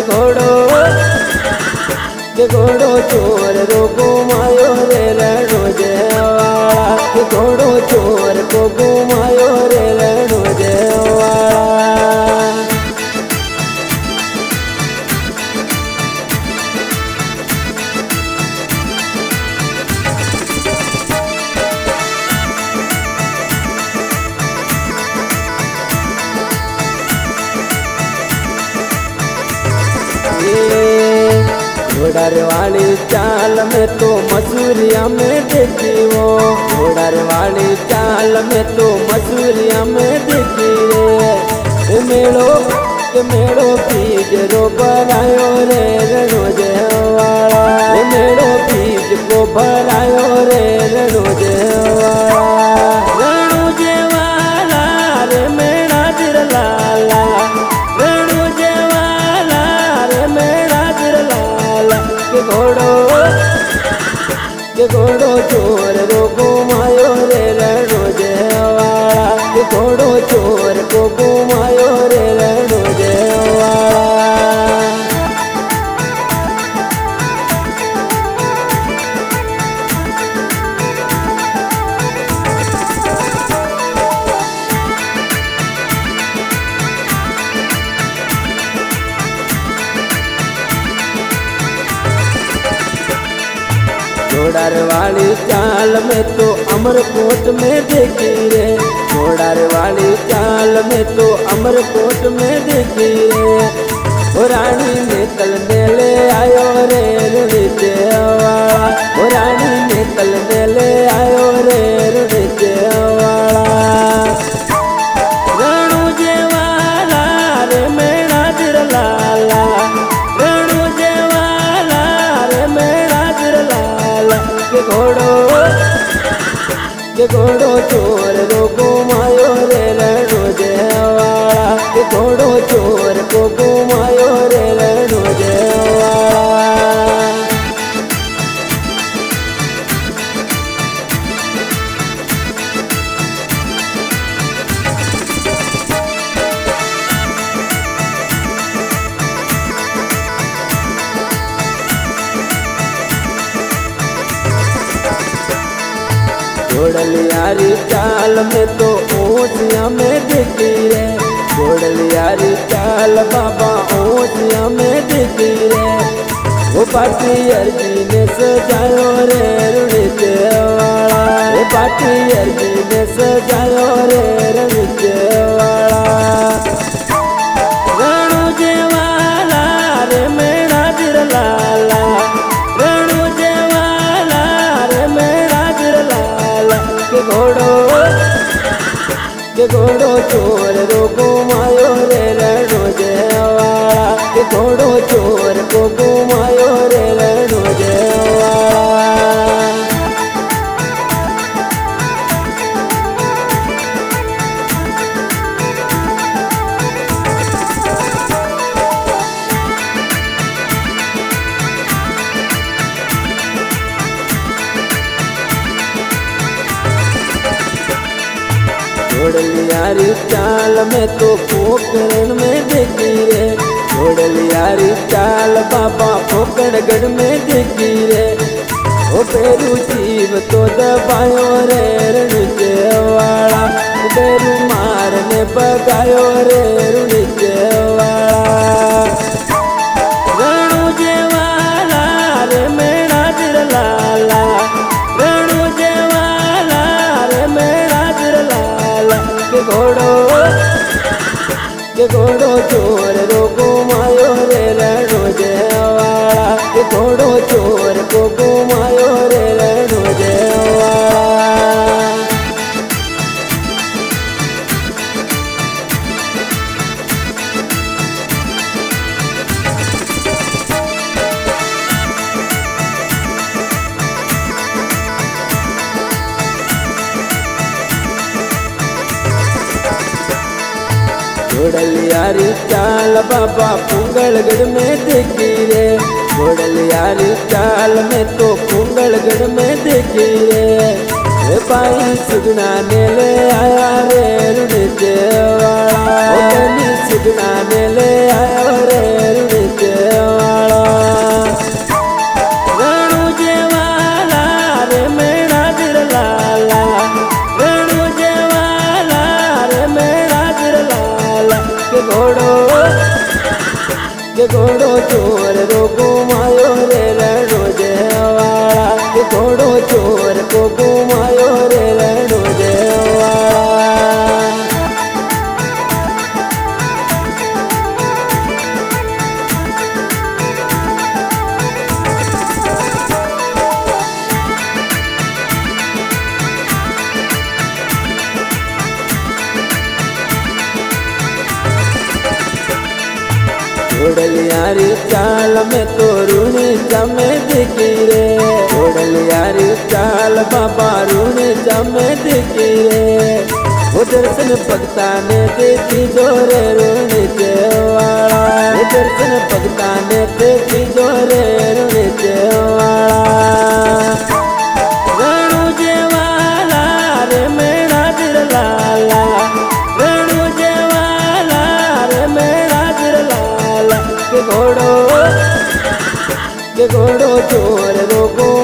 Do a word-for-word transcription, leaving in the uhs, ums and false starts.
के घोड़ो के घोड़ो चोर रो घुमायो रे रणो जेवाड़ा के घोड़ो चोर को घुमायो रे रणो जेवाड़ा। घोड़ार वाली चाल में तो मसूरिया में देखी वो घोड़ार वाली चाल में तो मसूरिया में देखी रे मेड़ो के मेड़ो बीज रो भरायो रे रणो जेवाड़ा मेड़ो बीज को भरायो रे रणो जेवाड़ा रणो जेवाड़ा रे मेरा दिल लाला रणो जेवाड़ा रे मेरा दिल लाला के घोड़ो के घोड़ो चोर रो घुमायो रे रणो जेवाड़ा के घोड़ो चोर को घुमायो रे रणो जेवाड़ा। घोड़ार वाली चाल में तो अमरकोट में देखी रे घोड़ार वाली चाल में तो अमरकोट में देखी रे ओ रानी ने कल ले आयो रे रणो जेवाड़ा ओ रानी ने कल ले आयो रे रणो जेवाड़ा रणो जेवाड़ा रे मेरा दिल लाला रणो जेवाड़ा रे मेरा दिल लाला के घोड़ो के घोड़ो चोर रो घुमायो रे रणो जेवाड़ा के घोड़ो चोर को घुमायो रे रणो जेवाड़ा। घोड़लियारी चाल में तो ओसिया में दिखी रे घोड़लियारी चाल बाबा ओसिया में दिखी रे वो पाटी अर्जी ने सजायो रे रणो जेवाड़ा वो पाटी अर्जी ने सजायो रे रणो जेवाड़ा रणो जेवाड़ा रे मेरा दिल लाला रणो जेवाड़ा रे मेरा दिल लाला के घोड़ो के घोड़ो चोर रो घुमायो रे रणो जेवाड़ा के घोड़ो चोर को घुमायो रे रणो जेवाड़ा। घोड़लियारी चाल में तो पोखरण में देखी रे घोड़लियारी चाल बाबा पोखरगढ़ में देखी रे ओ पेरू जीव तो दबायो रे रणो जेवाड़ा पेरू मारने बगायो रे रणो जेवाड़ा रणो जेवाड़ा रे मेरा दिल लाला रणो जेवाड़ा रे मेरा दिल लाला के घोड़ो के घोड़ो चोर रो घुमायो रे रणो जेवाड़ा के घोड़ो चोर को घुमायो रे रणो जेवाड़ा। घोड़लियारी चाल बाबा कुंगलगढ़ में देखी रे घोड़लियारी चाल में तो कुंगलगढ़ में देखी रे भाई सुगना ने ले आया रे रणो जेवाड़ा सुगना ने ले आया रे रणो जेवाड़ा। के घोड़ो चोर रो घुमायो रे रणो देवाड़ा के घोड़ो चोर को घुमायो रे रणो देवाड़ा। घोड़लियारी चाल में तो रूनी चमे दिखी रे घोड़लियारी चाल बाबा रूनी चमे दिखी रे वो दर्शन भगता ने देखी जोरे रूनी देवाड़ा वो दर्शन भगता ने देखी जोरे रूनी देवाड़ा। रणु देवाला रे मेरा दिल लाला रणु देवाला रे मेरा दिल लाला के घोड़ो के घोड़ो चोर रो